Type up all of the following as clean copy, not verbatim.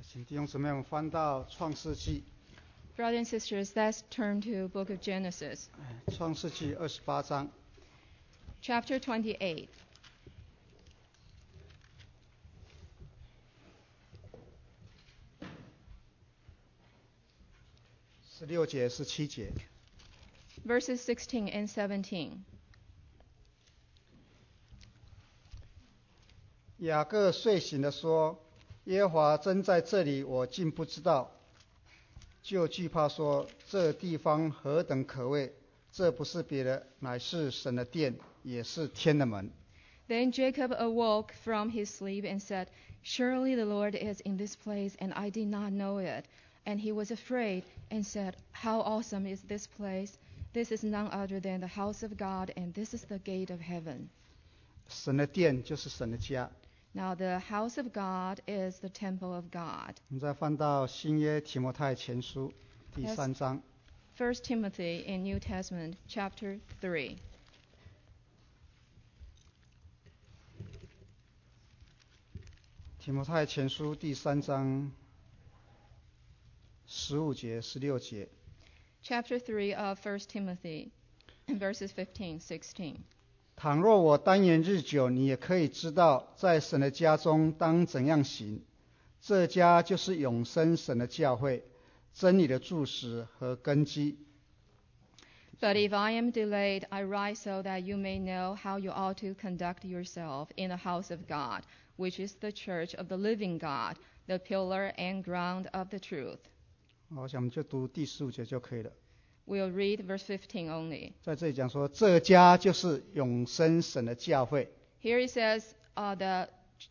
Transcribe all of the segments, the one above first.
请弟兄姊妹，我们翻到创世纪。 Brothers and sisters, let's turn to Book of Genesis. 创世纪28章。 Chapter 28. 16节、17节。 Verses 16 and 17. 雅各睡醒地说：耶和华真在这里，我竟不知道。就惧怕说：这地方何等可畏！这不是别的，乃是神的殿，也是天的门。 Then Jacob awoke from his sleep and said, Surely the Lord is in this place, and I did not know it. And he was afraid and said, How awesome is this place! This is none other than the house of God, and this is the gate of heaven. 神的殿就是神的家。 Now the house of God is the temple of God. 我们再翻到新约提摩太前书第3章。 1 Timothy in New Testament, chapter 3. 提摩太前书第3章15节、16节。 Chapter 3 of 1 Timothy, verses 15, 16. 倘若我单言日久，你也可以知道，在神的家中当怎样行。这家就是永生神的教会，真理的柱石和根基。 But if I am delayed, I write so that you may know how you ought to conduct yourself in the house of God, which is the church of the living God, the pillar and ground of the truth. 我想我们就读第15节就可以了。 We'll read verse 15 only. 在这里讲说，这家就是永生神的教会。 Here it says, the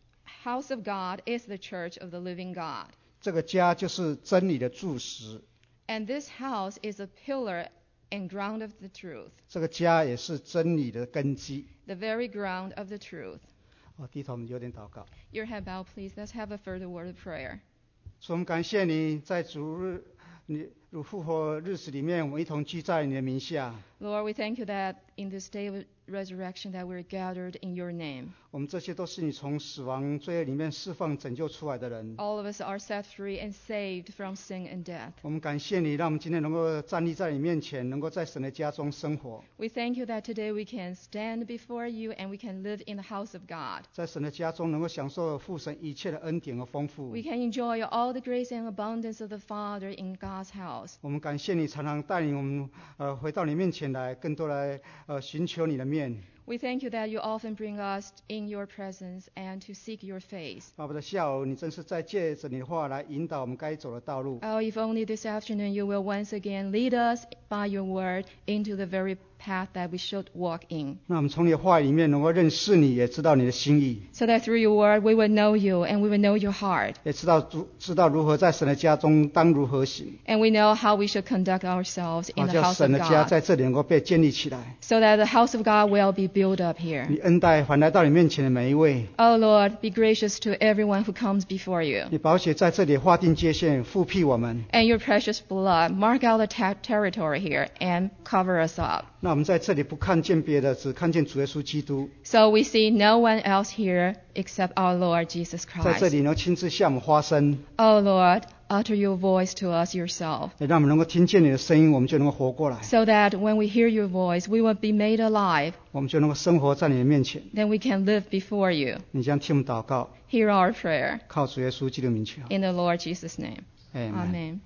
house of God is the church of the living God. 这个家就是真理的柱石， And this house is a pillar and ground of the truth, 这个家也是真理的根基。 the very ground of the truth. 低头我们有点祷告。 Your head bowed, please. Let's have a further word of prayer. 主，我们感谢你在主复活日子里面，我们一同聚在你的名下。 Lord, we thank you that in this day of resurrection that we're gathered in your name. 我们这些都是你从死亡罪恶里面释放拯救出来的人。 All of us are set free and saved from sin and death. 我们感谢你，让我们今天能够站立在你面前，能够在神的家中生活。 We thank you that today we can stand before you and we can live in the house of God. 在神的家中能够享受父神一切的恩典和丰富。 We can enjoy all the grace and abundance of the Father in God's house. 我们感谢你常常带领我们回到你面前来，更多来寻求你的面。 We thank you that you often bring us in your presence and to seek your face. 爸爸的下午，你真是在借着你的话来引导我们该走的道路。 Oh, if only this afternoon you will once again lead us by your word into the very path that we should walk in. 那我们从你的话语里面能够认识你，也知道你的心意， So that through your word we will know you and we will know your heart. 也知道如何在神的家中当如何行， And we know how we should conduct ourselves 好 in the 叫 house 神 of 的家 God. 在这里能够被建立起来。 So that the house of God will be built up here. 你恩待凡来到你面前的每一位， Oh Lord, be gracious to everyone who comes before you. 你宝血在这里划定界限，复辟我们。 And your precious blood mark out the territory here and cover us up. 那我们在这里不看见别的，只看见主耶稣基督， So we see no one else here except our Lord Jesus 在这 Christ. 里能亲自向我们发声， Oh Lord, utter your voice to us yourself, 也让我们能够听见你的声音，我们就能够活过来， so that when we hear your voice, we will be made alive. 我们就能够生活在你的面前。 Then we can live before you. 你将听我们祷告， Hear our prayer 靠主耶稣基督名求。 in the Lord Jesus' name. Amen.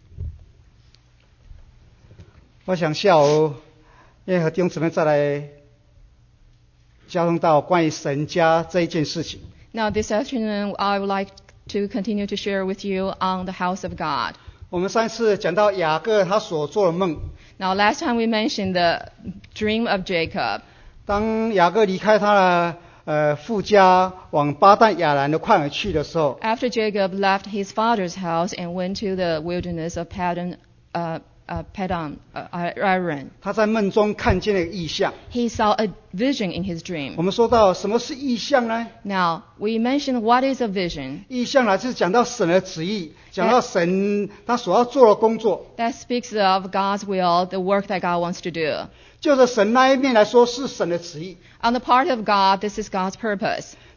我想下午要和弟兄姊妹再来交通到关于神家这一件事情。 Now this afternoon, I would like to continue to share with you on the house of God. 我们上次讲到雅各他所做的梦， Now last time we mentioned the dream of Jacob. 当雅各离开他的父家往巴旦亚兰的旷野去的时候， After Jacob left his father's house and went to the wilderness of Padan-Aram, 他在梦中看见了一个异象。 he saw a vision in his dream. 我们说到什么是异象呢？ Now, we mentioned what is a vision. 异象呢，就是讲到神的旨意，讲到神他所要做的工作。 That speaks of God's will, the work that God wants to do. 就着神那一面来说，是神的旨意。 On the part of God, this is God's purpose.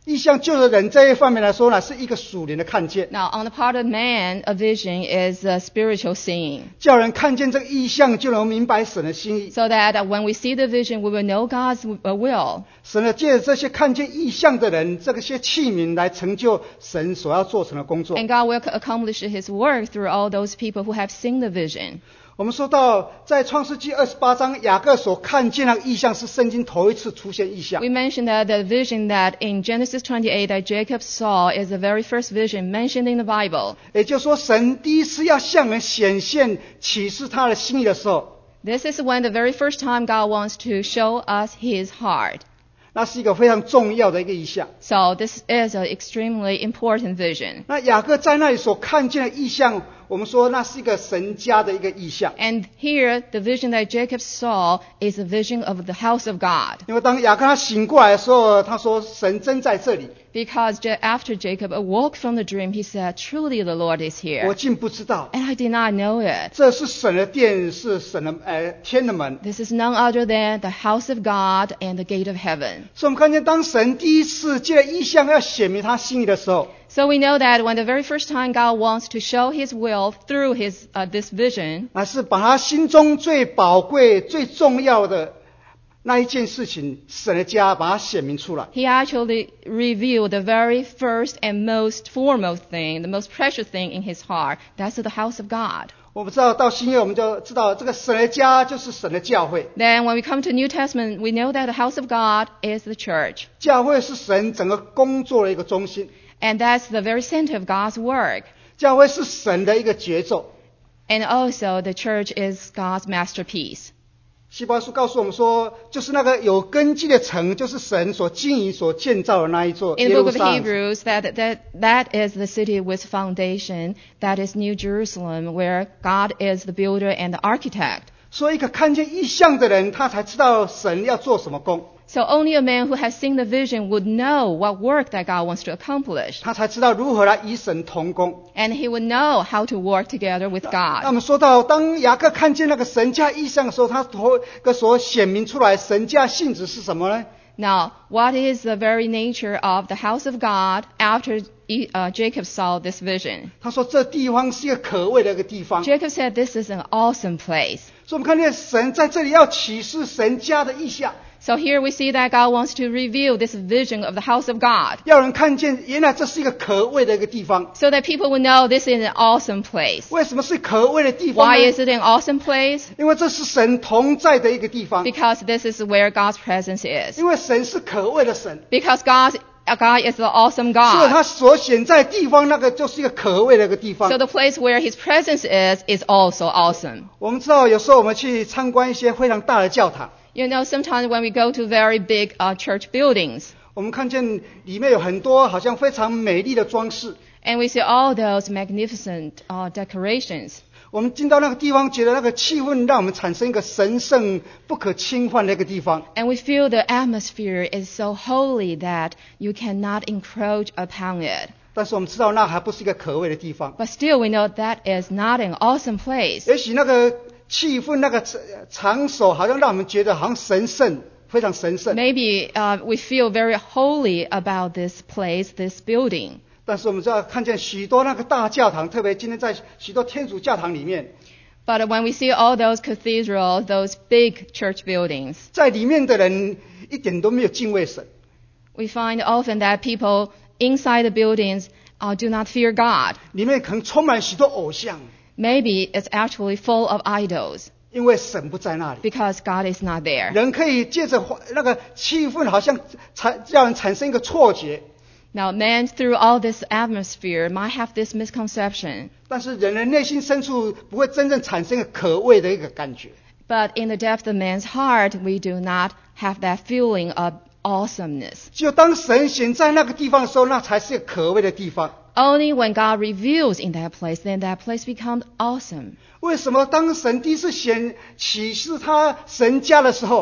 异象就着人这一方面来说呢，是一个属灵的看见， Now, on the part of man, a vision is a spiritual seeing. 叫人看见这个异象就能明白神的心意。 So that when we see the vision, we will know God's will. 神呢，借着这些看见异象的人，这些器皿来成就神所要做成的工作。 And God will accomplish His work through all those people who have seen the vision. 我们说到在创世纪28章，雅各所看见的异象是圣经头一次出现异象。 We mentioned that the vision that in Genesis 28 that Jacob saw is the very first vision mentioned in the Bible. 也就是说，神第一次要向人显现启示他的心意的时候， This is when the very first time God wants to show us His heart. 那是一个非常重要的一个异象。 So this is an extremely important vision. 那雅各在那里所看见的异象，我们说那是一个神家的一个异象。 And here, the vision that Jacob saw is a vision of the house of God. 因为当雅各他醒过来的时候，他说神真在这里， Because after Jacob awoke from the dream, he said, "Truly the Lord is 我 here." 竟不知道， And I did not know it. 这是神的殿，是神的天的门。 This is none other than the house of God and the gate of heaven. 所以我们看见，当神第一次借着异象要显明他心意的时候， So we know that when the very first time God wants to show His will through this vision, 乃是把他心中最宝贵、最重要的那一件事情，神的家，把它显明出来。 He actually revealed the very first and most foremost thing, the most precious thing in His heart. That's the house of God. 我们知道到新约，我们就知道这个神的家就是神的教会， Then when we come to New Testament, we know that the house of God is the church. 教会是神整个工作的一个中心， And that's the very center of God's work. 教会是神的一个节奏。 And also the church is God's masterpiece. 希伯来书告诉我们说，就是那个有根基的城，就是神所经营、所建造的那一座 In 耶 the 路 book of 撒冷。 Hebrews, that is the city with foundation, that is New Jerusalem, where God is the builder and the architect. 所以一个看见异象的人，他才知道神要做什么工， So only a man who has seen the vision would know what work that God wants to accomplish. 他才知道如何来与神同工。 And he would know how to work together with 那 God. 我们说到，当雅各看见那个神家异象的时候，他所显明出来神家性质是什么呢？ Now, what is the very nature of the house of God after Jacob saw this vision? 他说这地方是一个可畏的一个地方。 Jacob said, "This is an awesome place." 所以我们看见神在这里要启示神家的意象， So here we see that God wants to reveal this vision of the house of God, 要人看见原来这是一个可畏的一个地方。 so that people will know this is an awesome place. 为什么是可畏的地方 Why 呢？ is it an awesome place? 因为这是神同在的一个地方， Because this is where God's presence is. 因为神是可畏的神， Because God is the awesome 所以 God. 他所显在地方那个就是一个可畏的一个地方 So。the place where His presence is also awesome. 我们知道有时候我们去参观一些非常大的教堂， You know, sometimes when we go to very big church buildings, 我们看见里面有很多好像非常美丽的装饰， and we see all those magnificent decorations, 我们进到那个地方，觉得那个气氛让我们产生一个神圣不可侵犯的一个地方。 and we feel the atmosphere is so holy that you cannot encroach upon it. 但是我们知道那还不是一个可畏的地方， But still, we know that is not an awesome place. 也许那个气氛那个场所好像让我们觉得好像神圣，非常神圣。 Maybe we feel very holy about this place, this building. 但是我们知道看见许多那个大教堂，特别今天在许多天主教堂里面， But when we see all those cathedrals, those big church buildings, 在里面的人一点都没有敬畏神， we find often that people inside the buildings do not fear God. 里面可能充满许多偶像， Maybe it's actually full of idols 因为神不在那里。 because God is not there. 人可以借着那个气氛，好像让人产生一个错觉， Now, man, through all this atmosphere, might have this misconception. 但是人的内心深处不会真正产生一个可畏的一个感觉。 But in the depth of man's heart, we do not have that feeling of awesomeness. 只有当神显在那个地方的时候，那才是一个可畏的地方。 Only when God reveals in that place, then that place becomes awesome. 为什么当神第一次启示他神家的时候，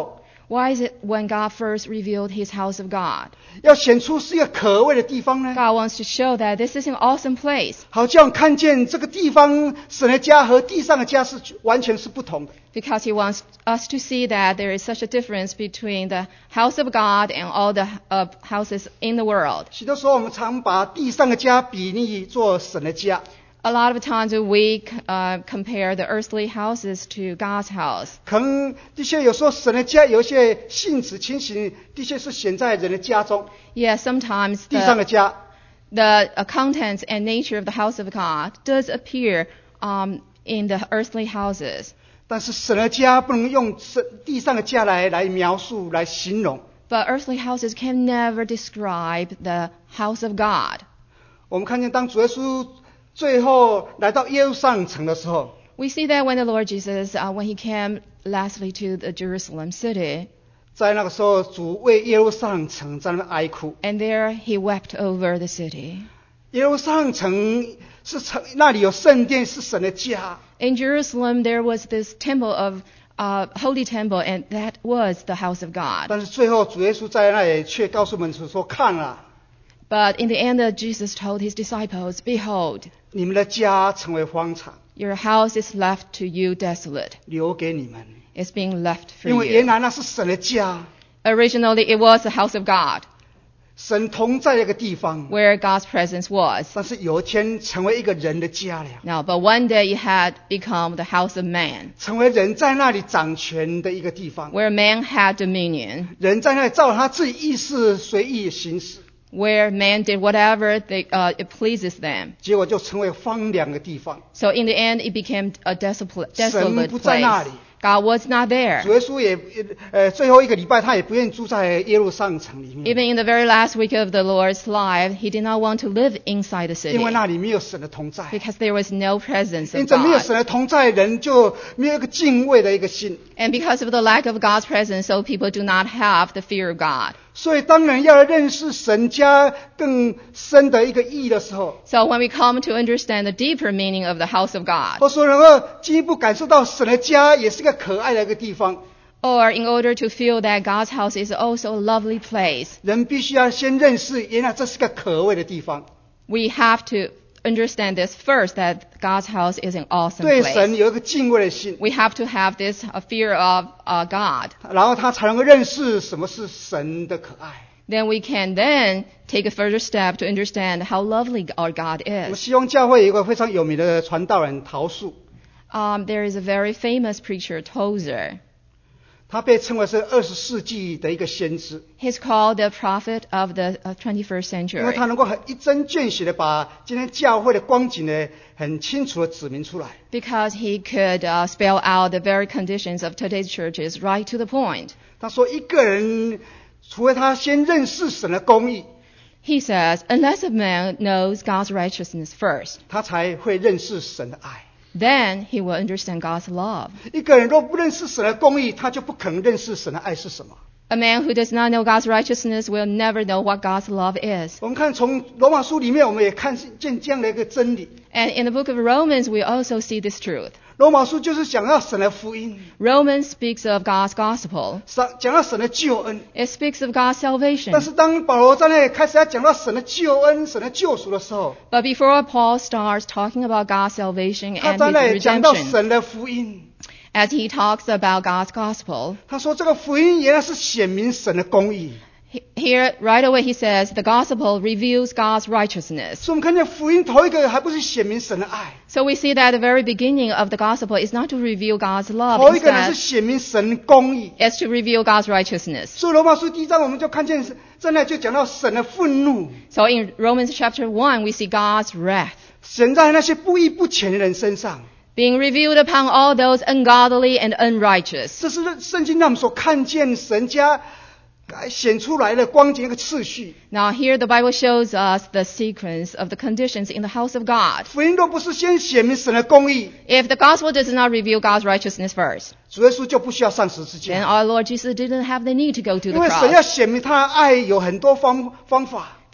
Why is it when God first revealed his house of God? 要显出是一个可畏的地方呢？ God wants to show that this is an awesome place 好叫我们看见这个地方神的家和地上的家是完全是不同的。 because he wants us to see that there is such a difference between the house of God and all the houses in the world. 许多时候我们常把地上的家比拟做神的家。 A lot of times we compare the earthly houses to God's house. 可能的确有时候神的家有一些性质情形，的确是显在人的家中， Yes, sometimes 地上的家。 the contents and nature of the house of God does appear in the earthly houses. 但是神的家不能用地上的家来描述、来形容。 But earthly houses can never describe the house of God. 我们看见当主耶稣最后来到耶路撒冷城的时候， We see that when the Lord Jesus, when he came lastly to the Jerusalem city, 在那个时候主为耶路撒冷城在那边哀哭。 and there he wept over the city. 耶路撒冷城是城，那里有圣殿，是神的家。 In Jerusalem, there was this temple of holy temple, and that was the house of God. 但是最后主耶稣在那里却告诉门徒说：“看啊， But in the end, Jesus told his disciples, "Behold, 你们的家成为荒场， your house is left to you desolate. 留给你们。 It's being left for 因为原 you." 来那是神的家， Originally, it was the house of God, 神同在那个地方。 where God's presence was. 但是有一天成为一个人的家了， Now, but one day it had become the house of man, 成为人在那里掌权的一个地方。 where man had dominion, 人在那里照他自己意识随意行事， where man did whatever it pleases them. 结果就成为荒凉的地方。 So in the end, it became a desolate 神不在那里。 place. God was not there. 主耶稣也最后一个礼拜他也不愿意住在耶路撒冷城里面， Even in the very last week of the Lord's life, he did not want to live inside the 因 city 为那里没有神的同在。 because there was no presence 因 of 着没有 God. 神的同在，人就没有一个敬畏的一个心。 And because of the lack of God's presence, so people do not have the fear of God. 所以当人要认识神家更深的一个意义的时候， So when we come to understand the deeper meaning of the house of God, 或说能够进一步感受到神的家也是个可爱的一个地方， or in order to feel that God's house is also a lovely place, 人必须要先认识，原来这是个可畏的地方。 we have to understand this first, that God's house is an awesome 对神 place. 有一个敬畏的心， We have to have this fear of God. 然后他才能够认识什么是神的可爱。 Then we can then take a further step to understand how lovely our God 我们 is. 希望教会有一个非常有名的传道人陶树， There is a very famous preacher, Tozer. 他被称为是20世纪的一个先知， He's called the prophet of the 21st 因为 century 他能够很一针见血的把今天教会的光景呢很清楚的指明出来。 because he could spell out the very conditions of today's churches right to the point. 他说，一个人除非他先认识神的公义， He says, unless a man knows God's righteousness first, 他才会认识神的爱。 then he will understand God's love. 一个人若不认识神的公义，他就不可能认识神的爱是什么。 A man who does not know God's righteousness will never know what God's love is. 我们看从罗马书里面，我们也看见这样的一个真理。 And in the book of Romans, we also see this truth. 罗马书就是讲到神的福音， Romans speaks of God's gospel. 讲到神的救恩。 It speaks of God's 但 salvation. 是当保罗在那里开始要讲到神的救恩、神的救赎的时候， But before Paul starts talking about God's salvation 他 and 在那 his 里讲到 redemption, 神的福音。 as he talks about God's gospel, 他说这个福音原来是显明神的公义。 here right away he says the gospel reveals God's righteousness. 所以我们看见福音头一个还不是显明神的爱， So we see that the very beginning of the gospel is not to reveal God's love, 头一个呢是 instead 显明神公义。 it's to reveal God's righteousness. 所以罗马书第1章我们就看见在那就讲到神的愤怒， So in Romans chapter 1, we see God's wrath 神在那些不义不虔的人身上。 being revealed upon all those ungodly and unrighteous. 这是圣经让我们所看见神家显出来的光景一个次序。 Now here the Bible shows us the sequence of the conditions in the house of God. 福音若不是先显明神的公义， If the gospel does not reveal God's righteousness first, 主耶稣就不需要上十字 then 架， our Lord Jesus didn't have the need to go to 因 the 为神要 cross. 显明他的爱有很多方法。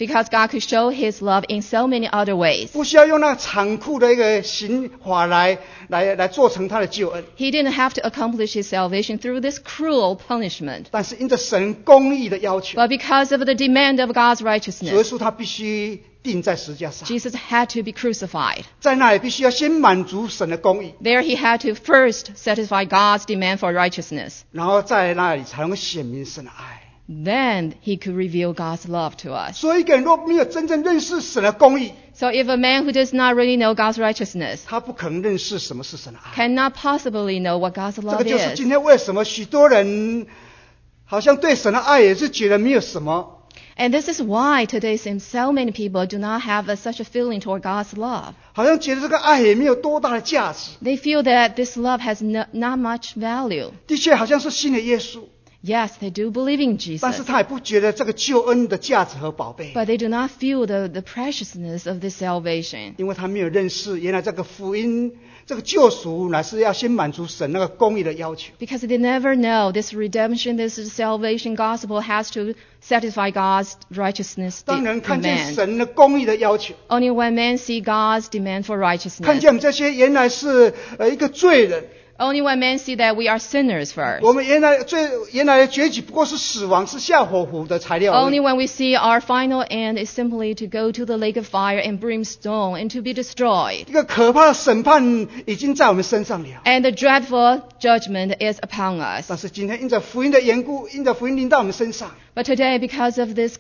because God could show his love in so many other ways. 不需要用那残酷的一个刑法来做成他的救恩， He didn't have to accomplish his salvation through this cruel punishment. 但是因着神公义的要求， But because of the demand of God's 主耶 righteousness, 稣他必须钉在十字架上， Jesus had to be crucified. 在那里必须要先满足神的公义， There he had to first satisfy God's demand for righteousness. 然后在那里才能够显明神的爱。 Then he could reveal God's love to us. 所以一个人若没有真正认识神的公义， So if a man who does not really know God's righteousness 他不可能认识什么是神的爱。 cannot possibly know what God's 这 love 个就是 is. 今天为什么许多人好像对神的爱也是觉得没有什么， And this is why today seems so many people do not have such a feeling toward God's love. 好像觉得这个爱也没有多大的价值。 They feel that this love has not much value. 的确好像是信了耶稣， Yes, they do believe in 但是 Jesus, 他也不觉得这个救恩的价值和宝贝， but they do not feel the preciousness of this salvation 因为他没有认识原来这个福音，这个救赎乃是要先满足神那个公义的要求。 because they never know this redemption, this salvation gospel has to satisfy God's righteousness 当人看见 demand. 神的公义的要求， Only when men see God's demand for 看 righteousness, 见我们这些原来是一个罪人， only when men see that we are sinners first, 我们原来的结局不过是死亡，是下火湖的材料而 only 已。 when we see our final end is simply to go to the lake of fire and brimstone and to be destroyed. 一个可怕的审判已经在我们身上了。 And the dreadful judgment is upon us. 但是今天因着福音的缘故，因着福音临到我们身上， But today, because of this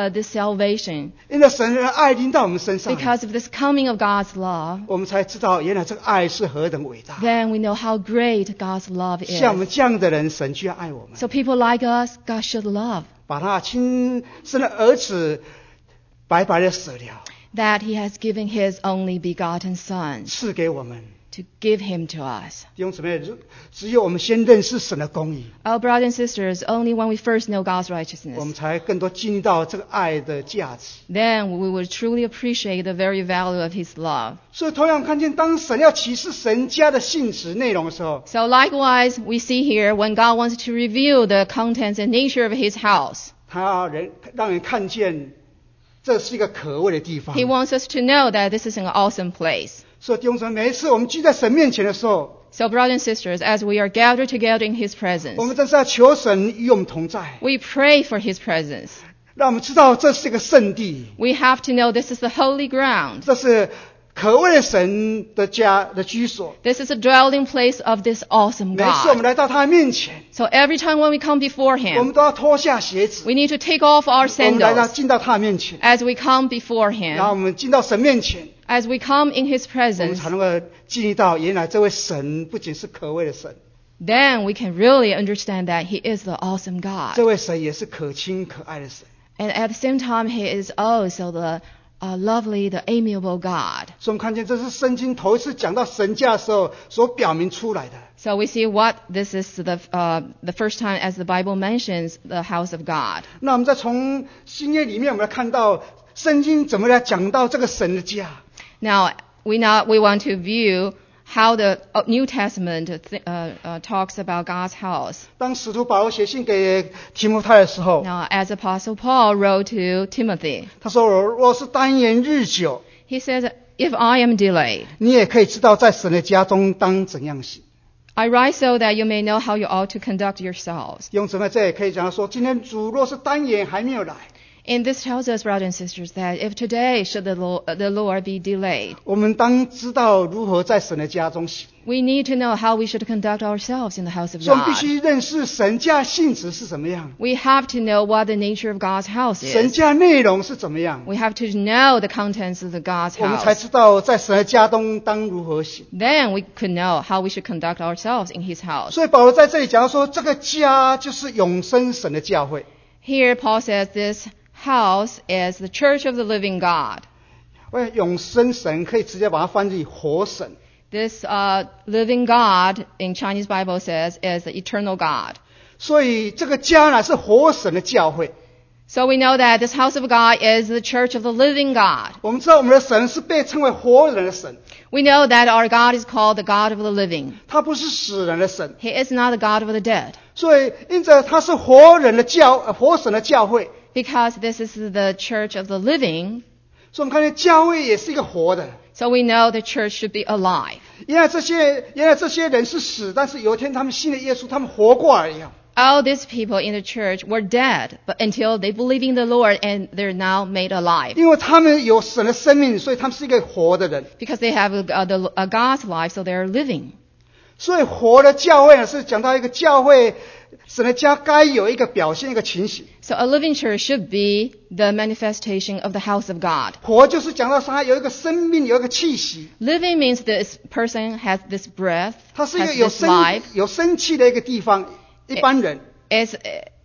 salvation, 因着神的爱临到我们身上， because of this coming of God's love, 我们才知道原来这个爱是何等伟大。 then we know how great God's love 像我们 is. 这样的人，神就要爱我们， So people like us, God should love, 把他亲生的儿子白白的舍了， that he has given his only begotten Son 赐给我们。 to give him to us. 弟兄姊妹，只有我们先认识神的公义， Our brothers and sisters, only when we first know God's 我们 righteousness, 才更多经历到这个爱的价值。 then we will truly appreciate the very value of his love. 所以同样看见，当神要启示神家的性质内容的时候， So likewise, we see here when God wants to reveal the contents and nature of his house, 他要让人看见这是一个可畏的地方。 he wants us to know that this is an awesome place. 所以弟兄姊妹，每一次我们聚在神面前的时候， So brothers and sisters, as we are gathered together in his 我 presence, 们真是要求神与我们同在， we pray for his presence. 让我们知道这是一个圣地， We have to know this is the holy ground. 这是可畏的神的家的居所。 This is a dwelling place of this awesome 每一次我们 God. 来到他面前， So every time when we come before 我 him, 们都要脱下鞋子， we need to take off our 我们来到 sandals 进到他的面前， as we come before 然后我 him. 们进到神面前， As we come in his 我们 presence, 才能够经历到原来这位神不仅是可畏的神， then we can really understand that he is the awesome 这 God. 位神也是可亲可爱的神。 And at the same time, he is also the lovely, the amiable God. 所以我们看见这是圣经头一次讲到神家的时候所表明出来的。 So we see what this is the first time as the Bible mentions the house of God. 那我们再从新约里面，我们来看到圣经怎么来讲到这个神的家。 Now we want to view how the New Testament talks about God's house. 当使徒保罗写信给提摩太的时候， Now, as Apostle Paul wrote to Timothy, 他说：“若是单言日久， he says, "If I am delayed, 你也可以知道在神的家中当怎样行。” I write so that you may know how you ought to conduct yourselves." 弟兄姊妹，这也可以讲说，今天主若是单言还没有来， And this tells us, brothers and sisters, that if today should the Lord be delayed, 我们当知道如何在神的家中行。 we need to know how we should conduct ourselves in the house of 所以我们必 God. 须认识神家性质是怎么样， We have to know what the nature of God's house 神 is. 家内容是怎么样， We have to know the contents of the God's 我们才 house. 知道在神的家中当如何行。 Then we could know how we should conduct ourselves in his house. 所以保罗在这里讲到说，这个家就是永生神的教会。 Here Paul says this house is the church of the living God. 永生神可以直接把它翻译活神。 This living God in Chinese Bible says is the eternal God. 所以这个家呢是活神的教会。 So we know that this house of God is the church of the living God. 我们知道我们的神是被称为活人的神， We know that our God is called the God of the living. 他不是死人的神。 He is not the God of the dead. 所以因着他是活神的教会， Because this is the church of the living, 所以我们看见教会也是一个活的。 so we know the church should be alive. 原来这些人是死，但是有一天他们信了耶稣，他们活过来了。 All these people in the church were dead, but until they believe in the Lord and they're now made alive. 因为他们有神的生命，所以他们是一个活的人。 Because they have God's life, so they're living. 所以活的教会呢，是讲到一个教会神的家该有一个表现，一个情形。 So a living church should be the manifestation of the house of God. 活就是讲到他有一个生命，有一个气息， Living means this person has this breath, 它是一个 has this life. 有生气的一个地方。一般人， It's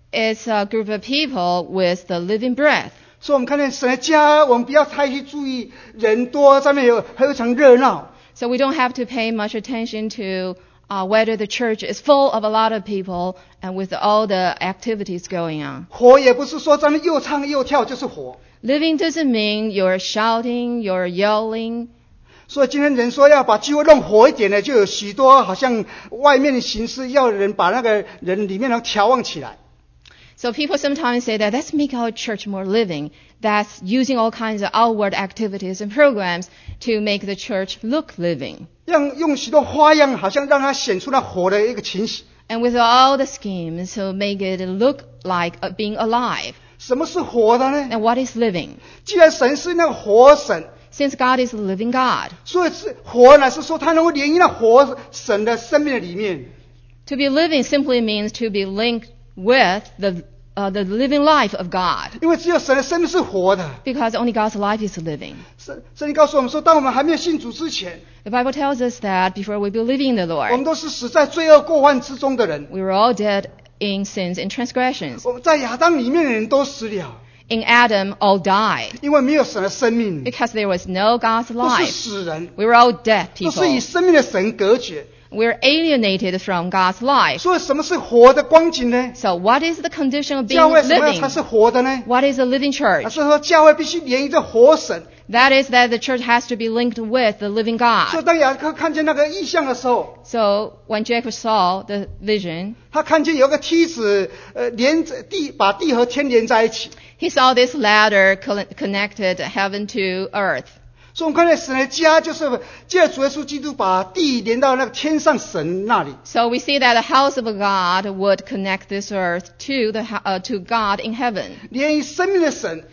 a group of people with the living breath. 所以我们看见神的家，我们不要太去注意人多，上面还有一场热闹。 So we don't have to pay much attention to whether the church is full of a lot of people and with all the activities going on. 活也不是说咱们又唱又跳就是活。 Living doesn't mean you're shouting, you're yelling. 所以今天人说要把聚会弄活一点呢，就有许多好像外面的形式，要人把那个人里面能调旺起来。 So people sometimes say that let's make our church more living. That's using all kinds of outward activities and programs to make the church look living. 用许多花样，好像让它显出那活的一个情形。 And with all the schemes to make it look like being alive. 什么是活的呢？ And what is living? 既然神是那个活神， Since God is the living God, 所以是活呢，是说他能够连于那活神的生命的里面。 to be living simply means to be linked with the living life of God. 因为只有神的生命是活的。 Because only God's life is living. 圣经告诉我们说，当我们还没有信主之前， The Bible tells us that before we believe in the 我们 Lord, 都是死在罪恶过犯之中的人。 we were all dead in sins and transgressions. 我们在亚当里面的人都死了， In Adam, all died 因为没有神的生命， because there was no God's 都是 life. 死人， We were all dead 都是与 people. 生命的神隔绝。 We're alienated from God's life. 所以什么是活的光景呢？ So what is the condition of being 教会什么样 living? 才是活的呢？ What is a living 而 church? 是说教会必须连于这活神。 That is that the church has to be linked with the living 所以 God. 当雅各看见那个异象的时候， So when Jacob saw the vision, 他看见有个梯子，连着地，把地和天连在一起。 he saw this ladder connected heaven to earth. 所以我们看见神的家就是借着主耶稣基督把地连到那个天上神那里。 So we see that the house of God would connect this earth to God in heaven, 连于生命的神。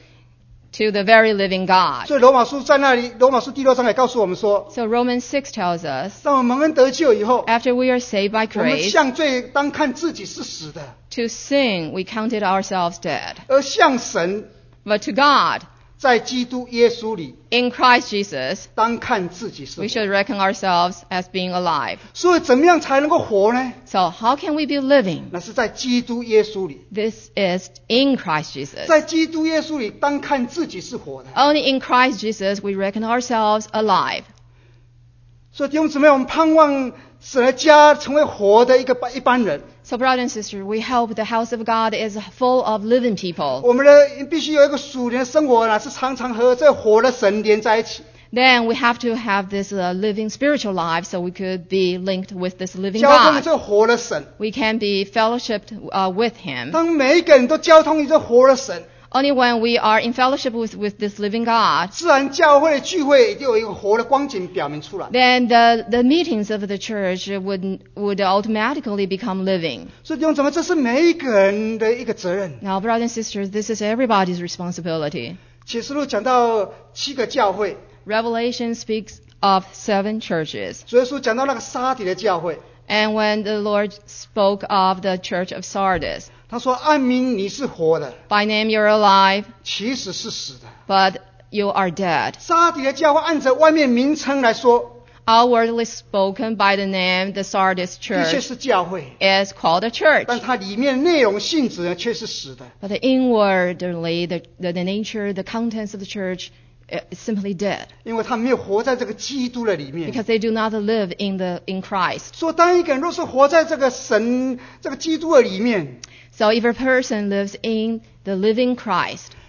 to the very living God. 所以罗马书在那里，罗马书第6章也告诉我们说， So Romans 6 tells us, 当我们蒙恩得救以后， after we are saved by 我们 grace, 向罪当看自己是死的， to sin we counted ourselves dead. 而向神 But to God, 在基督耶稣里 in Christ Jesus, 当看自己是 we 活。 should reckon ourselves as being alive. 所以怎么样才能够活呢？ So how can we be living? 那是在基督耶稣里， This is in Christ Jesus. 在基督耶稣里当看自己是活的。 Only in Christ Jesus we reckon ourselves alive. 所以弟兄姊妹，我们盼望神的家成为活的一般人。 So brothers and sisters, we hope the house of God is full of living people. 我们的必须有一个属灵的生活呢，是常常和这活的神连在一起。 Then we have to have this living spiritual life so we could be linked with this living 交通 God. 这活的神， We can be fellowshipped with Him. 当每一个人都交通于这活的神， Only when we are in fellowship with this living God, 自然教会的聚会就有一个活的光景表明出来。 then the meetings of the church would automatically become living. 所以弟兄姊妹，这是每一个人的一个责任。 Now, brothers and sisters, this is everybody's responsibility. 启示录讲到7个教会， Revelation speaks of 7 churches. 主耶稣讲到那个沙底的教会， And when the Lord spoke of the church of Sardis, 他说：“暗明你是活的， by name you're alive, 其实是死的。” but you are dead. 沙底的教会按照外面名称来说， Outwardly spoken by the name, the Sardis 的确 church 是教会， is called a church. 但它里面内容性质呢却是死的。 But inwardly, the nature, the contents of the church is simply dead. 因为他没有活在这个基督的里面。 Because they do not live in Christ. 说当一个人若是活在这个神、这个基督的里面， So if a person lives in the living Christ,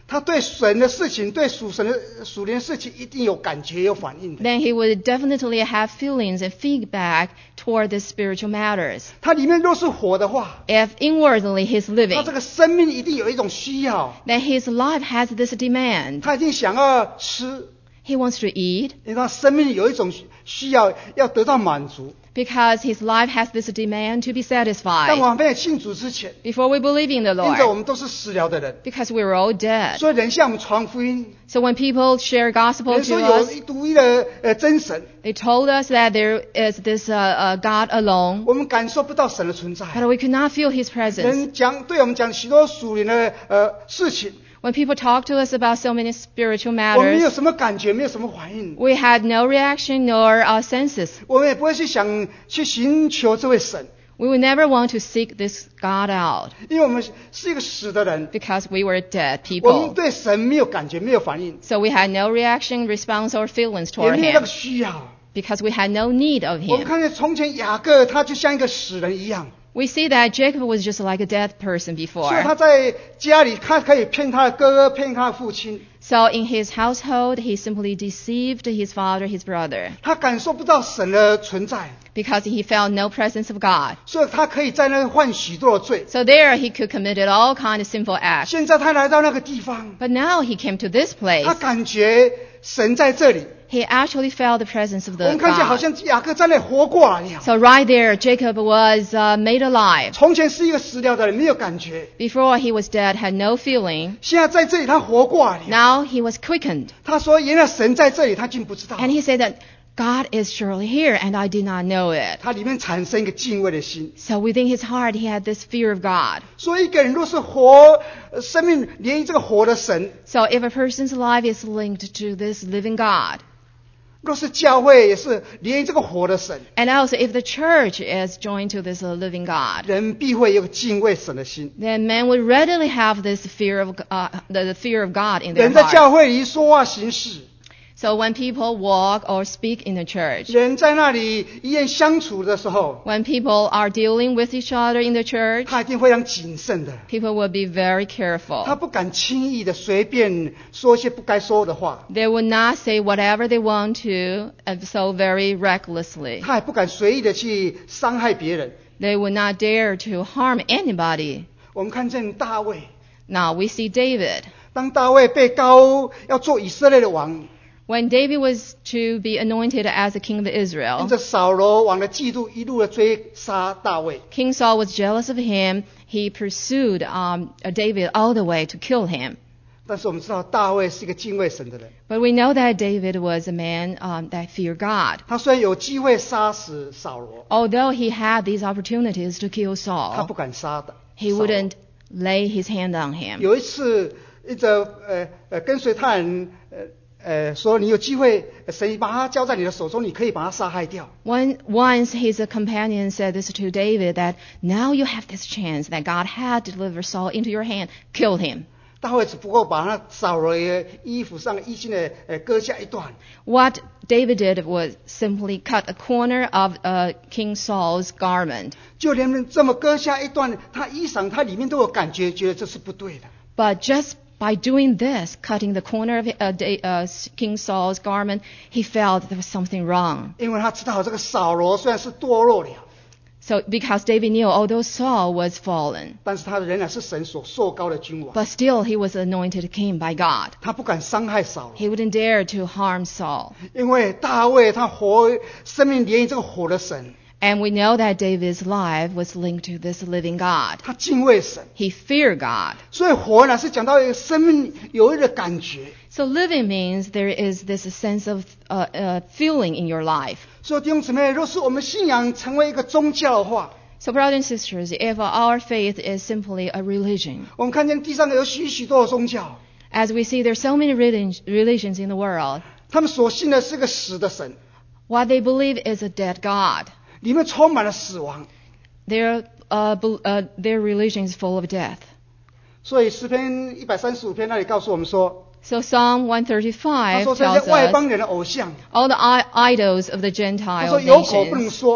他对神的事情，对属灵的事情一定有感觉、有反应的。 then he would definitely have feelings and feedback toward the spiritual matters. 他里面若是活的话， If inwardly he's 他 living, 这个生命一定有一种需要， then his life has this demand. 他一定想要吃， He wants to eat 因为他生命有一种需要要得到满足。 because his life has this demand to be 但 satisfied 我们没有信主之前， before we believe in the 因着我 Lord, 们都是死了的人， because we were all dead. 所以人向我们传福音， So when people share gospel 人说 to 有 us, 一独一的真神， they told us that there is this God alone, 我们感受不到神的存在。 but we could not feel his presence. 人对我们讲许多属灵的事情， When people talk to us about so many spiritual 我们没有 matters, 什么感觉，没有什么反应， we had no reaction nor senses. 我们也不会去寻求这位神， We would never want to seek this God out 因为我们是一个死的人， because we were dead 我们 people. 对神没有感觉，没有反应， So we had no reaction, response, or feelings 也 toward 没有那 him 个需要。 because we had no need of 我们 him. 看见从前雅各，他就像一个死人一样， We see that Jacob was just like a dead person 所以他 before. 在家里，他可以骗他的哥哥，骗他的父亲， So in his household, he simply deceived his father, his brother, 他感受不到神的存在， because he felt no presence of God. 所以他可以在那犯许多的罪。 So there he could commit all kind of sinful acts. 现在他来到那个地方， But now he came to this place. 他感觉神在这里。 He actually felt the presence of 我 the 们看见好 God. 像雅各在那里活过来了。 So right there, Jacob was made alive. 从前是一个死了的人，没有感觉， Before he was dead, had no feeling. 现在在这里他活过来了。 Now he was quickened. 他说：“原来神在这里，他竟不知道。 And he said that God is surely here, and I did not know it. ” 他里面产生一个敬畏的心。 So within his heart, he had this fear of God. 所以一个人若是活生命连这个活的神， So if a person's life is linked to this living God, 若是教会也是连这个活的神， and also if the church is joined to this living God, 人必会有敬畏神的心。 then men would readily have this fear of the fear of God in their 人在 heart. 教会里说话行事， So when people walk or speak in the church, 人在那里一言相处的时候， when people are dealing with each other in the church, 他一定非常谨慎的， people will be very 他 careful. 不敢轻易的随便说一些不该说的话， They would not say whatever they want to, so very recklessly. 他也不敢随意的去伤害别人。 They would not dare to harm anybody. 我们看见大卫， Now we see David. 当大卫被膏要做以色列的王， When David was to be anointed as the king of 因 Israel, 着扫罗王的嫉妒，一路的追杀大卫。 King Saul was jealous of him. He pursued David all the way to kill him. 但是我们知道大卫是一个敬畏神的人， But we know that David was a man that feared God. 他虽然有机会杀死扫罗， Although he had these opportunities to kill 他不 Saul, 敢杀的。 he 扫罗 wouldn't lay his hand on him. 有一次，一个跟随他人说，你有机会，神把他交在你的手中，你可以把他杀害掉。 Once his companion said this to David, that now you have this chance that God had delivered Saul into your hand, kill him. 大卫只不过把他扫罗的衣服上的衣襟的割下一段， What David did was simply cut a corner of King Saul's garment. 就连这么割下一段，他衣裳他里面都有感觉，觉得这是不对的。 But just by doing this, cutting the corner of King Saul's garment, he felt there was something wrong. 因为他知道这个扫罗虽然是堕落了， So because David knew, although Saul was fallen, 但是他仍然是神所受膏的君王， but still he was anointed king by God. 他不敢伤害扫罗， He wouldn't dare to harm Saul. 因为大卫他生命连于这个活的神， And we know that David's life was linked to this living God. 他敬畏神， He feared God. 所以活呢是讲到一个生命有一个感觉。 So living means there is this sense of feeling in your life. 所以弟兄姊妹，若是我们信仰成为一个宗教的话， So brothers and sisters, if our faith is simply a religion, 我们看见地上有许多的宗教， as we see there's so many religions in the world, 他们所信的是个死的神， what they believe is a dead God. 里面充满了死亡。 Their religion is full of death. 所以诗篇135篇那里告诉我们说， So Psalm 他 135 说这 tells 些外 us 邦人的偶像， all the idols of the 他 Gentile 说有口不能 nations, 说，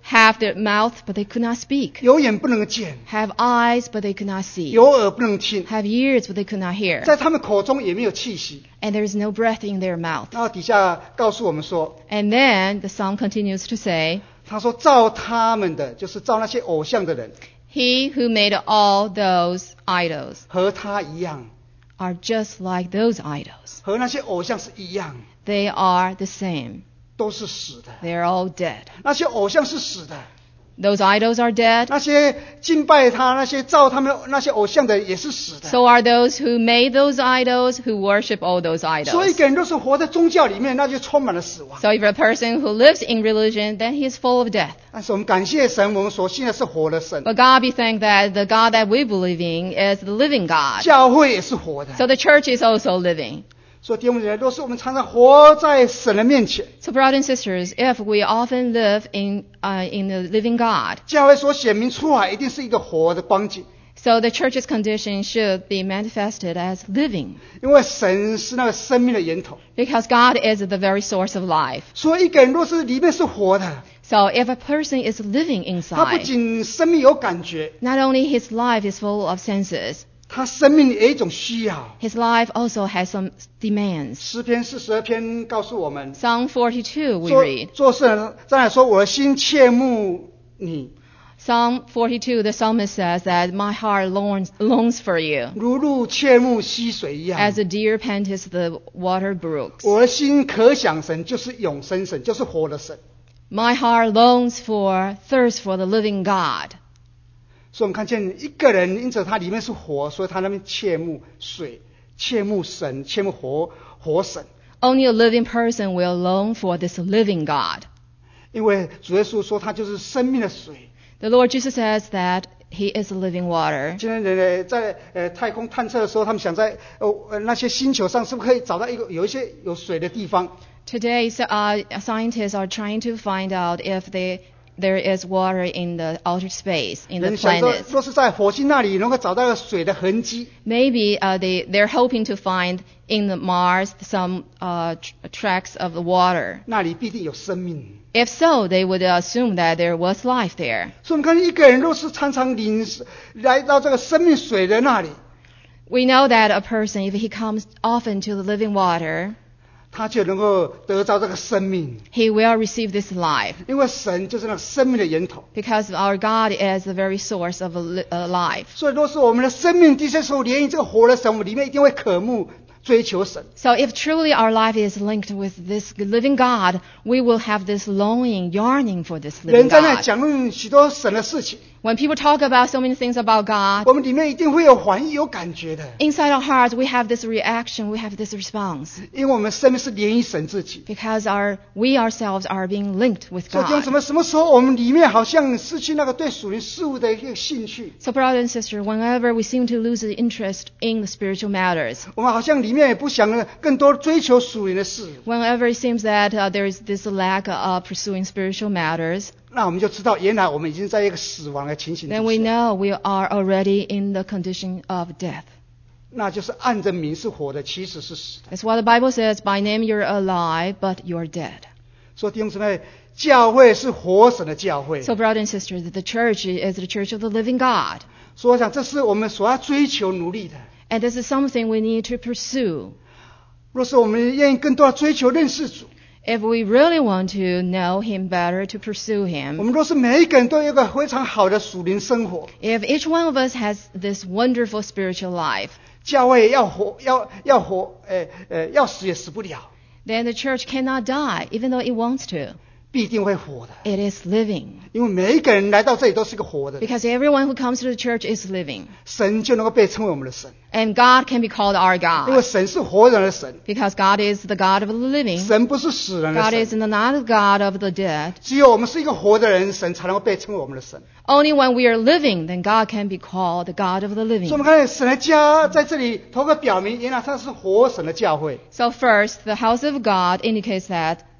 have the mouth, but they could not speak, 有眼不能见， have eyes, but they could not see, 有耳不能听， have ears, but they could not hear, 在他们口中也没有气息。 and there is no breath in their mouth. 然后底下告诉我们说， And then the psalm continues to say, 他说造他们的就是造那些偶像的人， He who made all those idols 和他一样， are just like those idols. 和那些偶像是一样， They are the same. 都是死的。 They are all dead. 那些偶像是死的， Those idols are dead. 那些敬拜他、那些造他们那些偶像的也是死的。 So are those who made those idols, who worship all those 所以 idols. 一个人都是活在宗教里面，那就充满了死亡。 So if a person who lives in religion, then he is full of death. 但是我们感谢神，我们所信的是活的神， But God be thanked that the God that we believe in is the living God. 教会也是活的。 So the church is also living. 所以弟兄姐妹，若是我们常常活在神的面前， So brothers and sisters, if we often live in the living God, 教会所显明出来一定是一个活的光景， so the church's condition should be manifested as living, 因为神是那个生命的源头。 because God is the very source of life. 所以一个人若是里面是活的， So if a person is living 他不 inside, 仅生命有感觉， not only his life is full of senses, 他生命也有一种需要。 his life also has some demands. 诗篇42篇告诉我们， Psalm 42 we 做 read. 做事人再来说，我的心切慕你， Psalm 42, the psalmist says that my heart longs for you, 如鹿切慕溪水一样。 as a deer panteth the water brooks. 我的心可想神，就是永生神，就是活的神。 My heart longs thirsts for the living God. 所以我们看见一个人，因此他里面是活，所以他那边切慕水，切慕神，切慕活神。 Only a living person will long for this living God. 因为主耶稣说他就是生命的水。 The Lord Jesus says that He is the living water. 今天人在太空探测的时候，他们想在那些星球上是不是可以找到有一些有水的地方？ Today, scientists are trying to find out if there is water in the outer space, in the 人想说， planets. 若是在火星那里能够找到水的痕迹， Maybe they're hoping to find in the Mars some tracks of the water. 那里必定有生命。 If so, they would assume that there was life there. 所以我们看见一个人若是常常来到这个生命水的那里， We know that a person, if he comes often to the living water, 他就能够得到这个生命。 he will receive this life, 因为神就是那个生命的源头。 because our God is the very source of life. 所以若是我们的生命第三时候连于这个活的神，我们里面一定会渴慕追求神。 So if truly our life is linked with this living God, we will have this longing, yearning for this living 人在那 God. 讲论许多神的事情， When people talk about so many things about God, 我们里面一定会有反应、有感觉的， inside our hearts we have this reaction, we have this response, 因为我们生命是连于神自己。 because we ourselves are being linked with 所以弟兄 God. 什么时候我们里面好像失去那个对属灵事物的一个兴趣， So brother and sister, whenever we seem to lose the interest in the spiritual matters, 我们好像里面也不想更多追求属灵的事， whenever it seems that there is this lack of pursuing spiritual matters, 那我们就知道原来我们已经在一个死亡的情形 then we 之下， know we are already in the condition of death. 那就是按着名是活的，其实是死的。 That's what the Bible says, by name you're alive, but you're dead. 所以弟兄姊妹，教会是活神的教会。 So brother and sister, the church is the church of the living God. 所以我想这是我们所要追求努力的。 And this is something we need to pursue. 若是我们愿意更多的追求认识主， If we really want to know Him better, to pursue 我 Him, 们若是每一个人都有一个非常好的属灵生活， if each one of us has this wonderful spiritual life, 教会要活，要死也死不了， then the church cannot die, even though it wants to. 必定会活的。 It is living. 因为每一个人来到这里都是个活的， Because everyone who comes to the church is living. 神就能够被称为我们的神， And God can be called our 因为 God. 神是活人的神， Because God is the God of the living. 神不是死人的 God 神。 is not the God of the dead. 只有我们是一个活的人，神才能够被称为我们的神。 Only when we are living, then God can be called the God of the 所以我 living. 们看见神的家在这里，头个表明，原来它是活神的教会。 So first, the house of God indicates that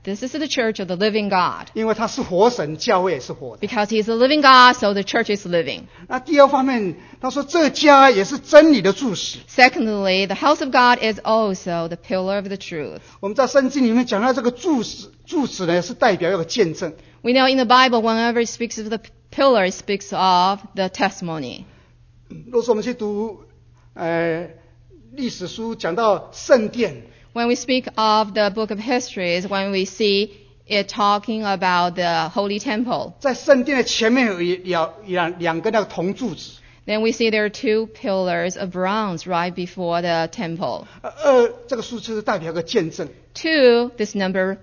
this is the church of the living God. 因为他是活神，教会也是活的。 Because he's the living God, so the church is living. 那第二方面，他说这家也是真理的柱石。 Secondly, the house of God is also the pillar of the truth. 我们在圣经里面讲到这个柱石呢，是代表一个见证。 We know in the Bible, whenever it speaks of the pillar, it speaks of the testimony. 若是我们去读历史书，讲到圣殿， When we speak of the book of histories, when we see it talking about the holy temple, 在圣殿的前面有两个那个铜柱子。 then we see there are two pillars of bronze right before the temple. 这个数字是代表一个见证。 Two, this number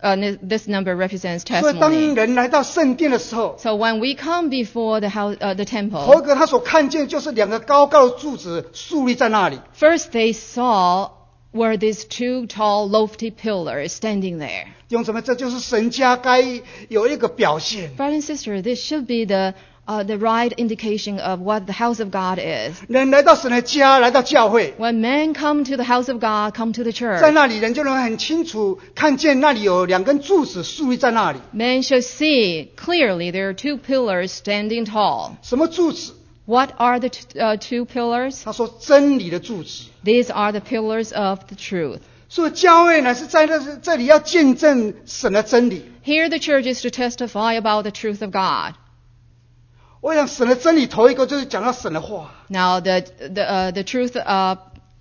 represents 所以当 testimony. 人来到圣殿的时候， So when we come before the 头 temple, 一个他所看见就是两个高高的柱子竖立在那里。 first they saw were these two tall, lofty pillars standing there. 弟兄姊妹，这就是神家该有一个表现。 Brother and sister, this should be the right indication of what the house of God is. 人来到神的家，来到教会， When men come to the house of God, come to the 在 church, 那里人就能很清楚看见那里有两根柱子竖立在那里。 men should see clearly there are two pillars standing tall. 什么柱子？ What are the two pillars? 他说真理的柱子。 These are the pillars of the truth. 所以教会呢是在这里要见证神的真理。 Here the church is to testify about the truth of God. 我想神的真理头一个就是讲到神的话。 Now the truth of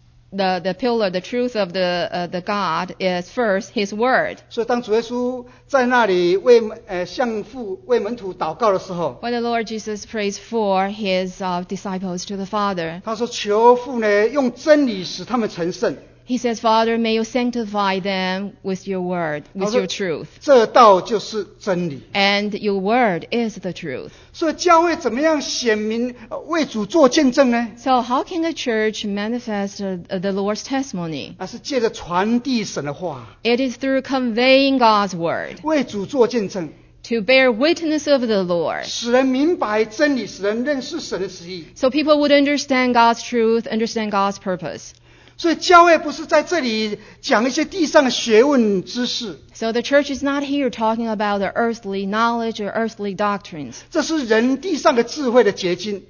the pillar, the truth of the God is first His word. 所以当主耶稣在那里为向父为门徒祷告的时候， When the Lord Jesus prays for His disciples to the Father, 他说求父呢用真理使他们成圣。 He says, Father, may you sanctify them with your word, with your truth. 这道就是真理。 And your word is the truth. 所以教会怎么样显明为主做见证呢？ So how can the church manifest the Lord's testimony? 那是借着传递神的话， It is through conveying God's word, 为主做见证， to bear witness of the Lord, 使人明白真理，使人认识神的旨意。 so people would understand God's truth, understand God's purpose. 所以教会不是在这里讲一些地上的学问知识， So the church is not here talking about the earthly knowledge or earthly doctrines. 这是人地上的智慧的结晶。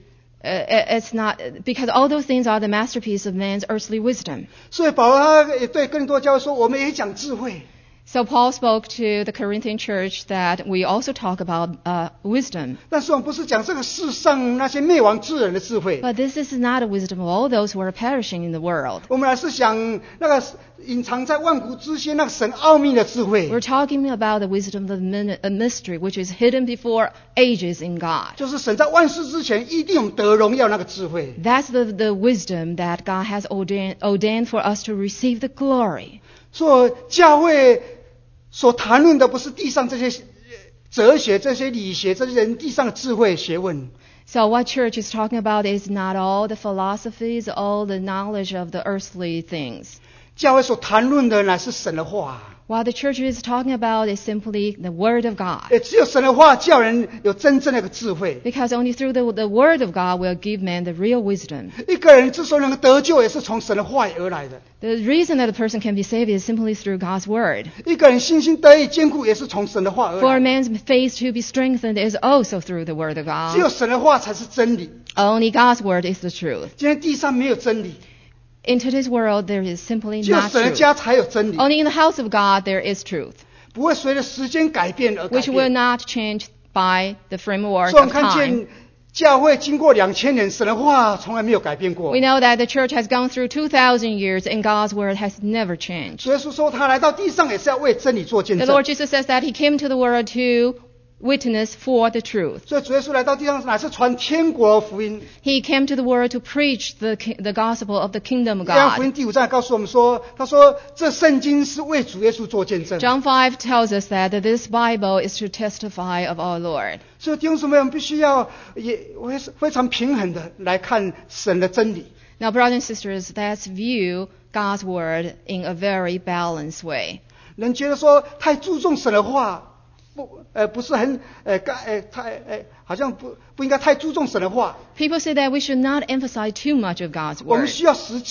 It's not, because all those things are the masterpiece of man's earthly wisdom. 所以保罗他也对更多教会说，我们也讲智慧。 So Paul spoke to the Corinthian church that we also talk about wisdom. 但是我们不是讲这个世上那些灭亡之人的智慧， But this is not a wisdom of all those who are perishing in the world. 我们还是想那个隐藏在万古之间那个神奥秘的智慧， We're talking about the wisdom of the mystery, which is hidden before ages in God. 就是神在万事之前一定有得荣耀那个智慧。 That's the wisdom that God has ordained for us to receive the glory. 所以教会所谈论的不是地上这些哲学、这些理学、这些人地上的智慧学问。 So what church is talking about is not all the philosophies, all the knowledge of the earthly things. 教会所谈论的乃是神的话， What the church is talking about is simply the Word of God. 也只有神的话叫人有真正的一个智慧。 Because only through the Word of God will give man the real wisdom. 一个人之所以能够得救，也是从神的话语而来的。 The reason that a person can be saved is simply through God's Word. 一个人信心得以坚固，也是从神的话而 For a 来。 man's faith to be strengthened is also through the Word of 只有 God. 神的话才是真理。 Only God's Word is the truth. 今天地上没有真理， In today's world, there is simply 只有 not 神的 truth. 家才有真理， Only in the house of God there is truth, 不会随着时间改变而改 which will 变。 not change by the framework 所以我 of 们看 time. 见教会经过2000年，神的话从来没有改变过 We。know that the church has gone through 2,000 years and God's Word has never changed. 主耶稣说，他来到地上也是要为真理做见 The 证。 Lord Jesus says that He came to the world to witness for the truth. 所以主耶稣来到地上乃是传天国福音。 He came to the world to preach the gospel of the kingdom of 约翰福 God. 音第5章告诉我们说，他说这圣经是为主耶稣做见证。 John 5 tells us that this Bible is to testify of our Lord. 所以弟兄姊妹，我们必须要也非常平衡的来看神的真理。 Now, brothers and sisters, let's view God's Word in a very balanced way. 人觉得说太注重神的话，不是很好像不应该太注重神的话。 People say that we should not emphasize too much of God's 我们 Word. 需要实际，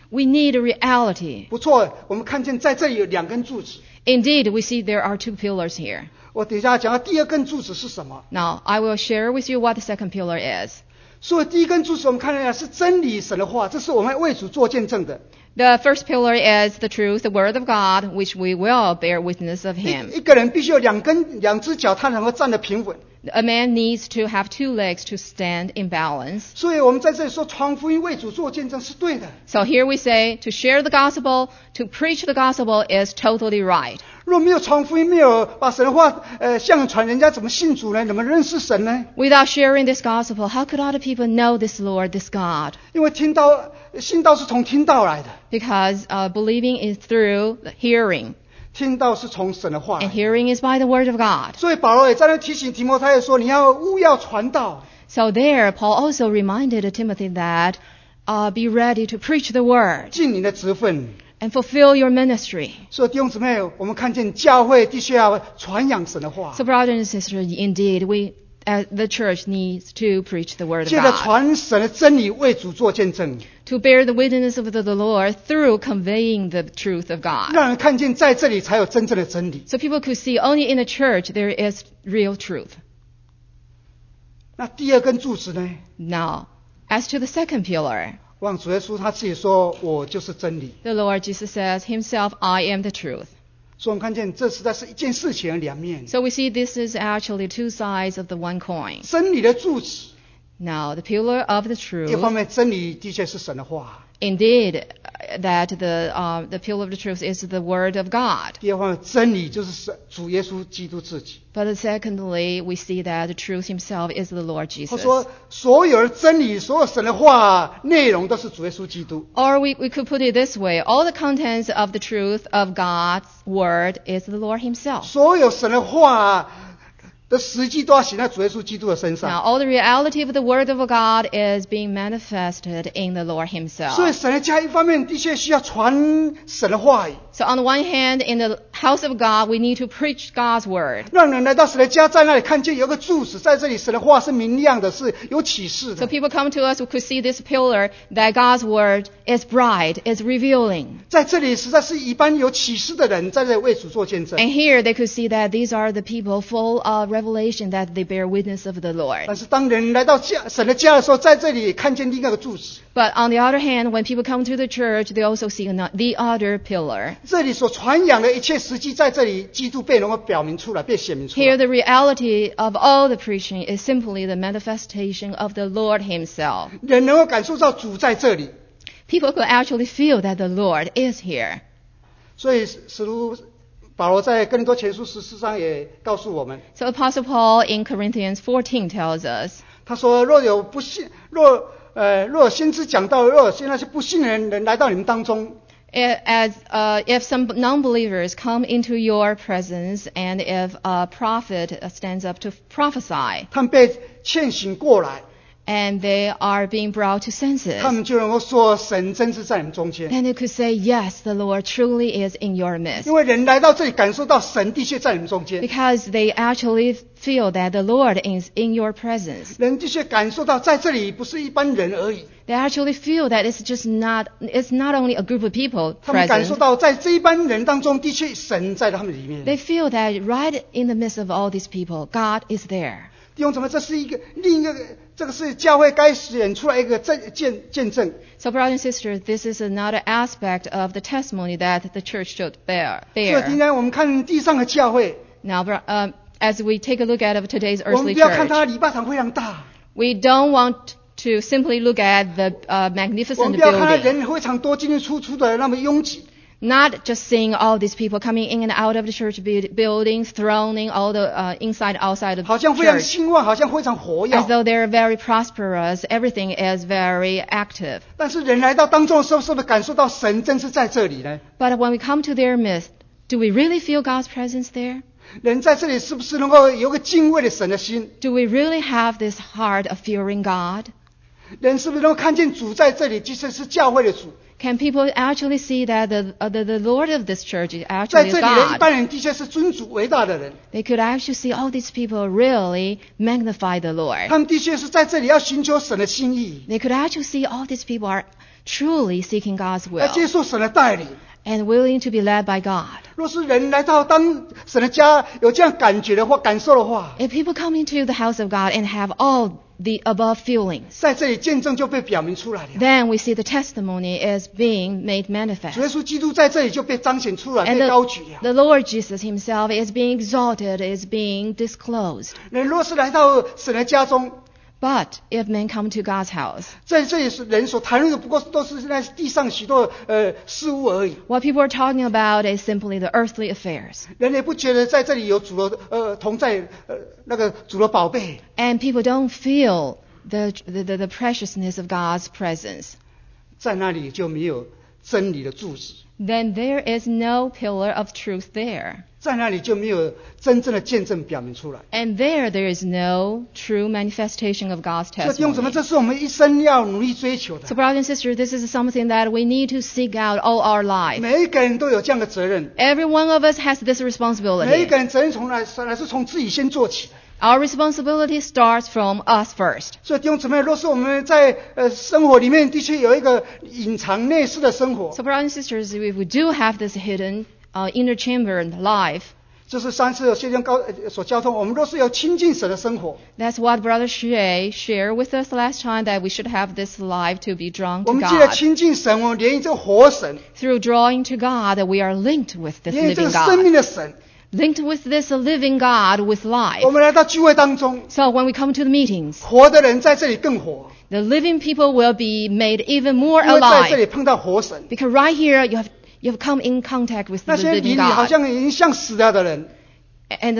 We need a reality. 不错，我们看见在这里有2根柱子。 Indeed, we see there are 2 pillars here. 我等一下讲到第2根柱子是什么。 Now, I will share with you what the second pillar is. 所以第1根柱子我们看到是真理神的话，这是我们为主做见证的。 The first pillar is the truth, the word of God, which we will bear witness of him. 一个人必须有2只脚，他能够站得平稳。 A man needs to have 2 legs to stand in balance. 所以我们在这里说传福音为主做见证是对的。 So here we say to share the gospel, to preach the gospel is totally right. 若没有传福音，没有把神的话向传，人家怎么信主呢？怎么认识神呢？ Without sharing this gospel, how could other people know this Lord, this God? 因为信道是从听道来的， Because believing is through the hearing, 听道是从神的话来 and 的。 hearing is by the word of God. 所以保罗也在那提醒提摩太说，你要务要传道。 So there, Paul also reminded Timothy that be ready to preach the word 尽你的职分。 and fulfill your ministry. 所以弟兄姊妹，我们看见教会的确要传扬神的话， So brothers and sisters, indeed, the church needs to preach the word of 借着 God, 传神的真理为主做见证， to bear the witness of the Lord through conveying the truth of God. 让人看见在这里才有真正的真理。 So people could see only in the church there is real truth. 那第2根柱子呢？ Now, as to the second pillar, 望主耶稣他自己说：“我就是真理。 the Lord Jesus says himself, I am the truth. ” 所以我们看见这实在是一件事情的2面。 So we see this is actually 2 sides of the one coin. 真理的柱子， Now, the pillar of the 一方 truth, 面真理的确是神的话， indeed, that the pillar of the truth is the word of God. 第2方面真理就是主耶稣基督自己。 But secondly, we see that the truth himself is the Lord 他 Jesus. 说，所有的真理，所有神的话内容都是主耶稣基督。 Or we could put it this way, all the contents of the truth of God's word is the Lord himself. 所有神的话的实际都要写在主耶稣基督的身 Now, 上。 all the reality of the word of God is being manifested in the Lord 所以 himself. 神的家一方面的确需要传神的话语， So on the one hand, in the house of God, we need to preach God's word. 让人来到神的家，在那里看见有个柱子在这里，神的话是明亮的，是有启示 So 的。 people come to us who could see this pillar, that God's word is bright, is revealing. 在这里实在是一般有启示的人在这里为主做见证。 And here they could see that these are the people full of revelation, that they bear witness of the Lord. 但是当人来到神的家的时候，在这里看见另外一个柱子， But on the other hand, when people come to the church, they also see the other pillar. 这里所传扬的一切实际在这里，基督被能够表明出来，被显明出 Here, 来。 the reality of all the preaching is simply the manifestation of the Lord himself. 人能够感受到主在这里， People could actually feel that the Lord is here. 所以使徒保罗在哥林多前书14章也告诉我们， So Apostle Paul in Corinthians 14 tells us, 他说：若有不信，若有先知讲道，若有些那些不信的人来到你们当中， if some non-believers come into your presence and if a prophet stands up to prophesy 他们被劝醒过来， and they are being brought to senses, 他们就能够说神真是在你们中间。 then they could say, yes, the Lord truly is in your midst. 因为人来到这里，感受到神的确在你们中间， Because they actually feel that the Lord is in your presence. 人的确感受到在这里不是一般人而已， They actually feel that it's not only a group of people 他们感受 present. 到在这一班人当中，的确神在他们里面。 They feel that right in the midst of all these people, God is there. 弟兄姊妹，这是另一个，这个是教会该显出来一个见证。 So brothers and sisters, this is another aspect of the testimony that the church should 所以今 bear. 天我们看地上的教会， Now, as we take a look at today's 我们 earthly 不要看它 church, 礼拜堂非常大， we don't want to simply look at the 我们 magnificent 不要看它 building. 人非常多，进进出出的那么拥挤。 Not just seeing all these people coming in and out of the church building, thronging all the inside, outside of 好 the 像非常 church, 兴旺，好像非常活 as 跃。 though they're very prosperous. Everything is very active. 但是人来到当中的时候，是不是感受到神真是在这里呢？ But when we come to their midst, do we really feel God's presence there? 人在这里是不是能够有个敬畏的神的心？ Do we really have this heart of fearing God? 人是不是能够看见主在这里？其实是教会的主， Can people actually see that the Lord of this church is 在 actually 这里的一 God? 般人的确是尊主伟大的人， They could actually see all these people really magnify the Lord. 他们的确是在这里要寻求神的心意。 They could actually see all these people are truly seeking God's 来 will 接受神的带领。 and willing to be led by God. 若是人来到当神的家有这样感觉的话、感受的话， If people come into the house of God and have all the above feelings, 在这里见证就被表明出来了。 then we see the testimony is being made 主耶 manifest. 稣基督在这里就被彰显出来， And 被高举了。 the Lord Jesus himself is being exalted, is being disclosed. 人若是来到神的家中， But if men come to God's house, 在这里是人所谈论的，不过都是在地上许多事物而已。 what people are talking about is simply the earthly affairs. 人也不觉得在这里有主的同在，那个主的宝贝。 And people don't feel the preciousness of God's presence. 在那里就没有真理的柱子， Then there is no pillar of truth there. 在那里就没有真正的见证表明出来。 And there is no true manifestation of God's 所以弟兄姊妹， testimony. 这是我们一生要努力追求的 So,。brothers and sisters, this is something that we need to seek out all our life. 每一个人都有这样的责任， Every one of us has this 每一 responsibility. 个人责任是从自己先做起的。 Our responsibility starts from us first. 所以弟兄姊妹，若是我们在生活里面的确有一个隐藏内室的生活， So, brothers and sisters, if we do have this hidden inner chamber in life, 就是上次有谢天所交通，我们若是有亲近神的生活， that's what Brother Xue shared with us last time, that we should have this life to be drawn 我 to 们既然 God. 亲近神，我们连于这个活神， Through drawing to God, we are linked with this 连于这 living 个生命 God. 的神， Linked with this living God with 我 life. 们来到聚会当中， So when we come to the meetings, 活的人在这里更活， the living people will be made even more 因为在这 alive. 里碰到活神。 Because right here, you've come in contact with 那 the 些离 living 你好 God. 像已经像死了的人， And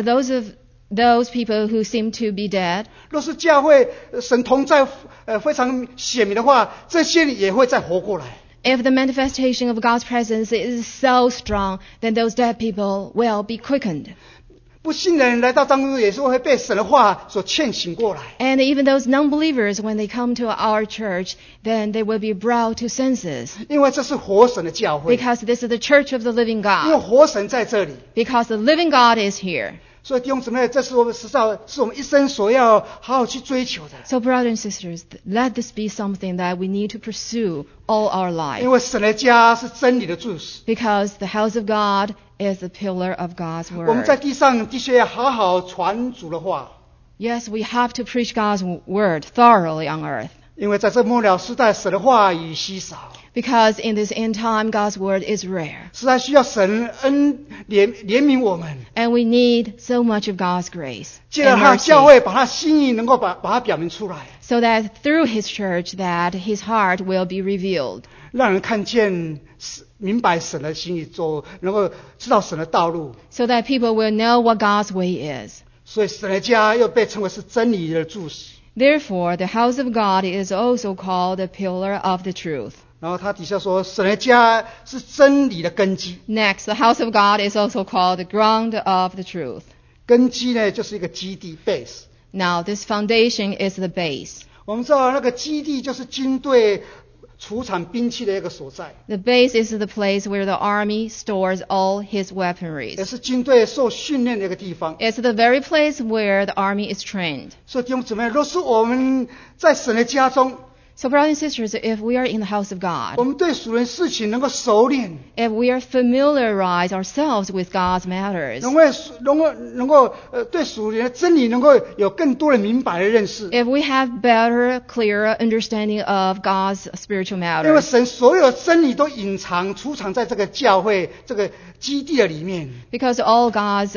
those people who seem to be dead, 若是教会神同在非常显明的话，这些人也会再活过来。 if the manifestation of God's presence is so strong, then those dead people will be quickened. 不信的人来到当中，也是会被神的话所劝醒过来。 And even those non-believers, when they come to our church, then they will be brought to senses. 因为这是活神的教会， Because this is the church of the living 因为 God. 活神在这里。 Because the living God is here. 所以弟兄姊妹，这是我们实在是我们一生所要好好去追求的。 So, brothers and sisters, let this be something that we need to pursue all our 因 life. 为神的家是真理的柱石， Because the house of God is the pillar of God's 我们在 word. 地上的确要好好传主的话。 Yes, we have to preach God's word thoroughly on earth. 因为在这末了时代，神的话语稀少， Because in this end time, God's word is rare. 实在需要神怜悯我们， And we need so much of God's grace 借着 and 他的教 mercy. 会，把他心意能够把它表明出来， So that through His church, that His heart will be revealed. 让人看见明白神的心意，能够知道神的道路。 So that people will know what God's way is. 所以神的家又被称为是真理的柱石。 Therefore, the house of God is also called the pillar of the truth. 然后他底下说，神的家是真理的根基。 Next, the house of God is also called the ground of the truth. 根基呢，就是一个基地 base。 Now, this foundation is the base. 我们知道那个基地就是军队储藏兵器的一个所在， The base is the place where the army stores all his 也 weaponries. 是军队受训练的一个地方。 It's the very place where the army is trained. 所以弟兄姊妹，若是我们在神的家中， So, brothers and sisters, if we are in the house of 我 God, 们对属灵事情能够熟练， if we are familiarize ourselves with God's matters, 能够对属灵的真理能够有更多的明白的认识。 if we have better, clearer understanding of God's spiritual 因为 matters, 神所有的真理都隐藏、储藏在这个教会、这个基地的里面。 because all God's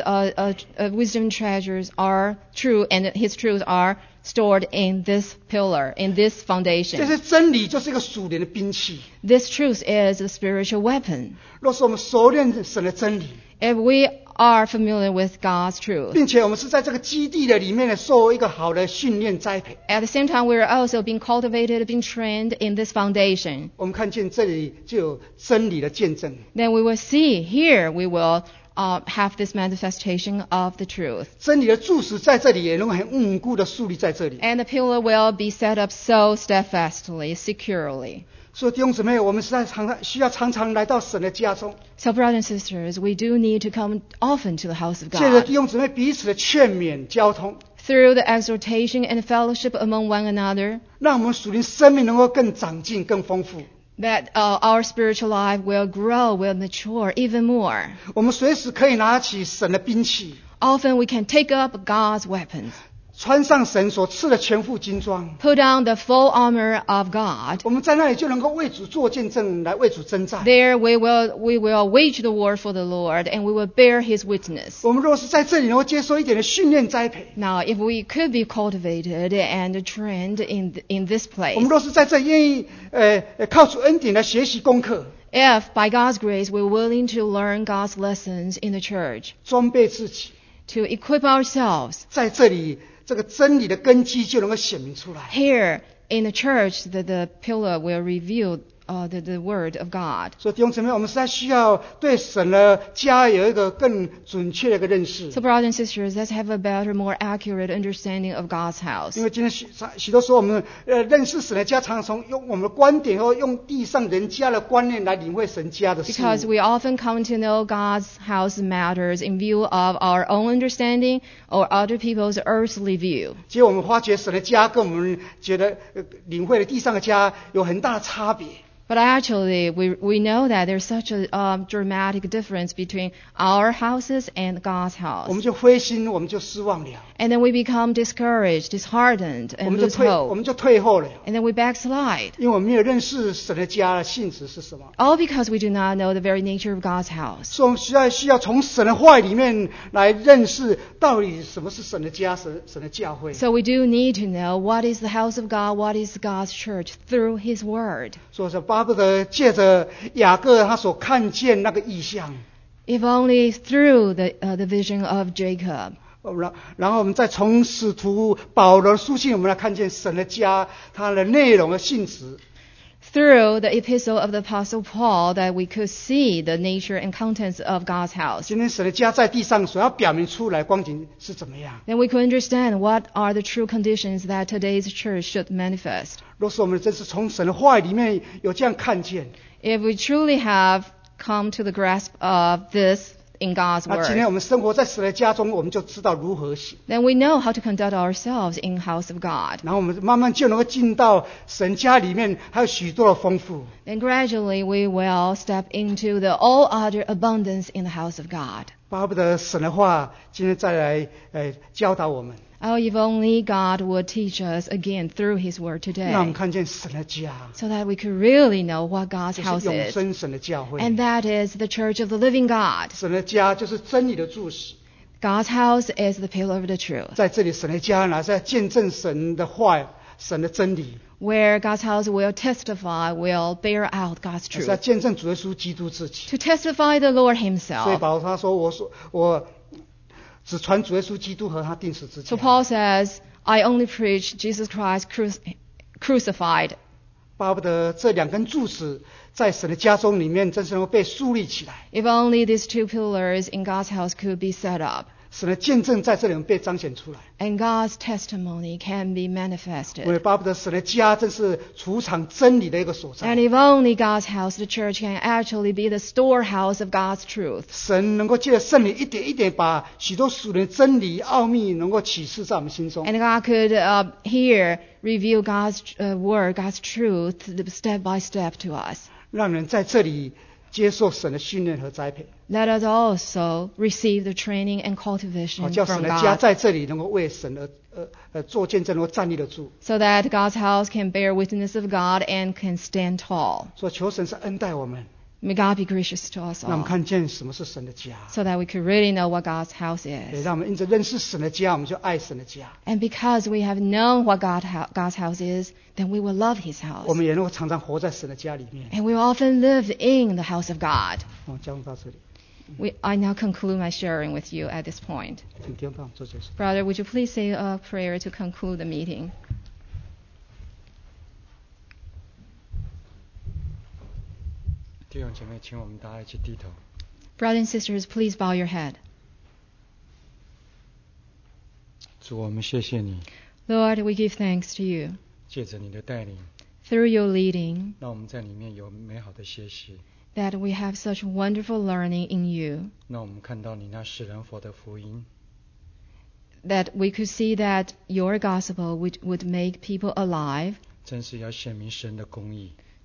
wisdom treasures are true and His truths are stored in this pillar, in this 这 foundation. 些真理就是一个属灵的兵器。 This truth is a spiritual weapon. 若是我们熟练神的真理， If we are familiar with God's truth, 并且我们是在这个基地的里面呢，受一个好的训练栽培， at the same time we are also being cultivated, being trained in this foundation, 我们看见这里就有真理的见证。 then we will see here we will have this manifestation of the truth. 真理的柱石在这里也能够很稳固的树立在这里。 And the pillar will be set up so steadfastly, securely. 所以弟兄姊妹，我们实在需要常常来到神的家中， So, brothers and sisters, we do need to come often to the house of 借着 God. 弟兄姊妹彼此的劝勉、交通， Through the exhortation and fellowship among one another, 让我们属灵生命能够更长进、更丰富。 that our spiritual life will grow, will mature even more. 我们随时可以拿起神的兵器， Often we can take up God's weapons, 穿上神所赐的全副军装， put on the full armor of God. 我们在那里就能够为主做见证，来为主征战。 There we will wage the war for the Lord, and we will bear His witness. 我们若是在这里能够接受一点的训练栽培， Now, if we could be cultivated and trained in this 我 place, 们若是在这里愿意靠主恩典来学习功课， if by God's grace we're willing to learn God's lessons in the church, 装备自己， to equip ourselves, 在这里这个真理的根基就能够显明出来。 here in the church, the pillar will reveal the word of God. 所以弟兄姊妹，我们实在需要对神的家有一个更准确的一个认识。 So, brothers and sisters, let's have a better, more accurate understanding of God's house. 因为今天许多时候我们认识神的家，常常用我们的观点或用地上人家的观念来领会神家的事 Because 物。 we often come to know God's house matters in view of our own understanding or other people's earthly view. 结果我们发觉神的家跟我们觉得领会的地上的家有很大的差别。 But actually, we know that there's such a dramatic difference between our houses and God's 我们 house. 就灰心，我们就失望了， And then we become discouraged, disheartened, 我 and 们就 lose 退，我 hope. 们就退后了， And then we backslide. 因为我们没有认识神的家的性质是什么。 All because we do not know the very nature of God's house. 所以我们需要从神的话语里面来认识到底什么是神的家，神的教会。 So we do need to know what is the house of God, what is God's church through His Word. 所以说巴不得借着雅各他所看见那个异象， If only through the vision of Jacob. 然后我们再从使徒保罗的书信，我们来看见神的家它的内容的性质。 Through the epistle of the Apostle Paul, that we could see the nature and contents of God's house. 今天神的家在地上所要表明出来光景是怎么样？ Then we could understand what are the true conditions that today's church should manifest. 若是我们真是从神的话语里面有这样看见， If we truly have come to the grasp of this in God's 那今天 Word, 我们生活在神的家中，我们就知道如何行， then we know how to conduct ourselves in the house of God. 然后我们慢慢就能够进到神家里面，还有许多的丰富。 Then gradually we will step into the all other abundance in the house of God. 巴不得神的话今天再来教导我们， Oh, if only God would teach us again through His Word 让我们 today, 看见神的家， so that we could really know what God's 就 house 是永 is. 生神的教会。 And that is the church of the living God. 神的家就是真理的柱石， God's house is the pillar of the truth. 在这里神的家呢，在见证神的话、神的真理， Where God's house will testify, will bear out God's 是在 truth. 见证主耶稣基督自己。 To testify the Lord 所以 Himself. 保罗他说：“我只传主耶稣基督和他定死之 So 家。” Paul says, I only preach Jesus Christ crucified. 巴不得这两根柱子在神的家中里面真是能够被树立起来， If only these two pillars in God's house could be set up, 神的见证在这里面被彰显出来。 and God's testimony can be 我也 manifested. 巴不得神的家真是储藏真理的一个所 And 在， if only God's house, the church, can actually be the storehouse of God's truth. 神能够借着圣灵一点一点把许多属灵真理奥秘能够启示在我们心中， And God could here reveal God's word, God's truth, step by step to us. 让人在这里接受神的训练和栽培， Let us also receive the training and 好 cultivation 叫神 from 的家 God, 在这里能够为神做见证，能够站立得住。 so that God's house can bear witness of God and can stand tall. 所以求神是恩待我们， May God be gracious to us 让我们 all, 看见什么是神的家， so that we could really know what God's house 也 is. 让我们因着认识神的家，我们就爱神的家， And because we have known what God's house is, then we will love His 我 house. 们也能够常常活在神的家里面。 And we will often live in the house of God. 我们交通到这里， I now conclude my sharing with you at this point. 请弟兄帮我做结束。 Brother, would you please say a prayer to conclude the meeting? 弟兄姐妹，请我们大家一起低头。 Brothers and sisters, please bow your head. 主，我们谢谢你， Lord, we give thanks to you. 借着你的带领， Through your leading, 让我们在里面有美好的学习， that we have such wonderful learning in you, 让我们看到你那使人活的福音， that we could see that your gospel would make people alive, 真是要显明神的公义，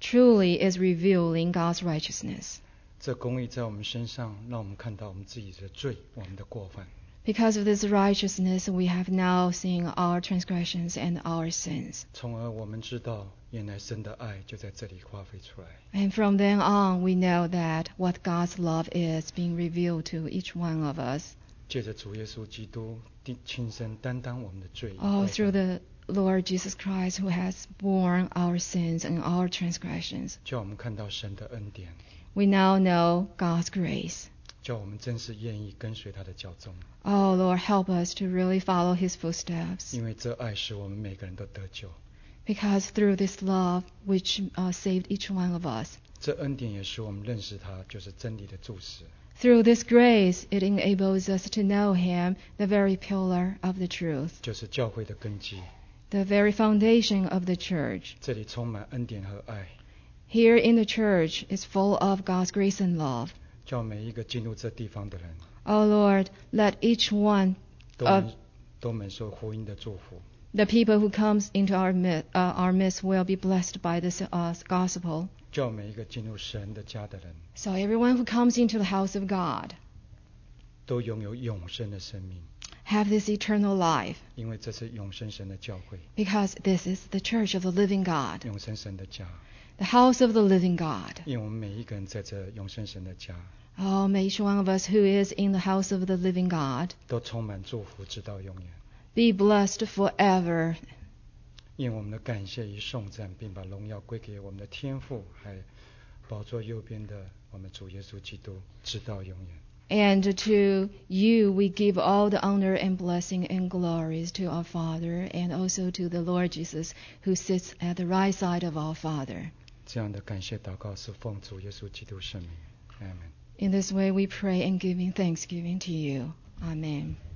truly is revealing God's righteousness. 这公义在我们身上，让我们看到我们自己的罪，我们的过犯。 Because of this righteousness, we have now seen our transgressions and our sins. 从而我们知道，原来神的爱就在这里发挥出来。 And from then on, we know that what God's love is being revealed to each one of us. 借着主耶稣基督亲身担当我们的罪。 Through the Lord Jesus Christ, who has borne our sins and our transgressions. 叫我们看到神的恩典。 We now know God's grace. 叫我们真是愿意跟随他的教宗。 Oh, Lord, help us to really follow His footsteps. 因为这爱使我们每个人都得救。 Because through this love, which saved each one of us. 这恩典也使我们认识他，就是真理的柱石。 Through this grace, it enables us to know Him, the very pillar of the truth, 就是教会的根基。 the very foundation of the church. 这里充满恩典和爱， Here in the church is full of God's grace and love. 叫每一个进入这地方的人 Oh Lord, let each one 都能受福音的祝福。 the people who comes into our midst will be blessed by this gospel. 叫每一个进入神的家的人 So everyone who comes into the house of God 都拥有永生的生命， have this eternal life, 因为这是永生神的教会， because this is the church of the living God, 永生神的家。 the house of the living God. 因为我们每一个人在这永生神的家， Oh, may each one of us who is in the house of the living God 都充满祝福，直到永远。 be blessed forever. 因我们的感谢与颂赞，并把荣耀归给我们的天父，还宝座右边的我们主耶稣基督，直到永远。 And to you we give all the honor and blessing and glories to our Father, and also to the Lord Jesus, who sits at the right side of our Father. 这样的感谢祷告是奉主耶稣基督圣名，阿门。 In this way we pray and giving thanksgiving to you. Amen.